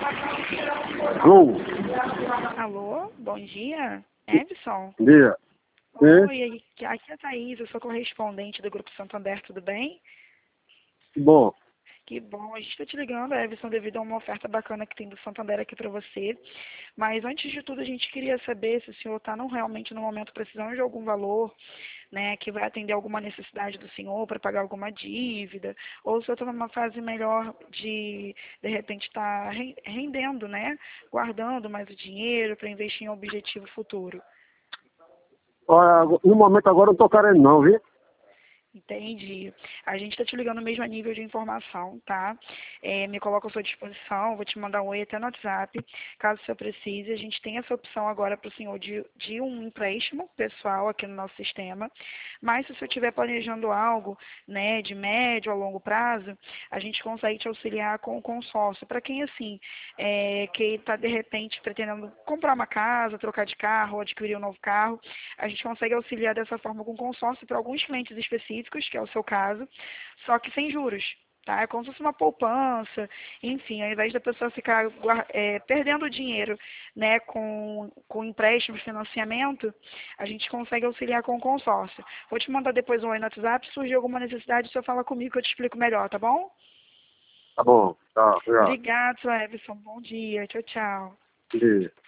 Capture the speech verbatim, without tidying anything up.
Alô? Alô, bom dia, Edson. Bom dia. Oi, aqui aqui é a Thaís, eu sou correspondente do Grupo Santander, tudo bem? Bom, Que bom, a gente está te ligando, Edson, devido a uma oferta bacana que tem do Santander aqui para você. Mas antes de tudo, a gente queria saber se o senhor está realmente no momento precisando de algum valor, né, que vai atender alguma necessidade do senhor para pagar alguma dívida, ou se o senhor está numa fase melhor de, de repente, estar rendendo, né, guardando mais o dinheiro para investir em um objetivo futuro. olha, no momento agora eu não tô querendo não, viu? Entendi. A gente está te ligando mesmo a nível de informação, tá? É, me coloco à sua disposição, vou te mandar um oi até no WhatsApp, caso o senhor precise. A gente tem essa opção agora para o senhor de, de um empréstimo pessoal aqui no nosso sistema, mas se o senhor estiver planejando algo, né, de médio a longo prazo, a gente consegue te auxiliar com o consórcio. Para quem, assim, é, que está, de repente, pretendendo comprar uma casa, trocar de carro, ou adquirir um novo carro, a gente consegue auxiliar dessa forma com consórcio para alguns clientes específicos, que é o seu caso, só que sem juros, tá? É como se fosse uma poupança, enfim, ao invés da pessoa ficar é, perdendo dinheiro, né, com, com empréstimos, financiamento, a gente consegue auxiliar com o consórcio. Vou te mandar depois um oi no WhatsApp, se surgir alguma necessidade, você fala comigo que eu te explico melhor, tá bom? Tá bom, tá, obrigado. Obrigado, seu Everson. Bom dia. Tchau, tchau. Bom dia.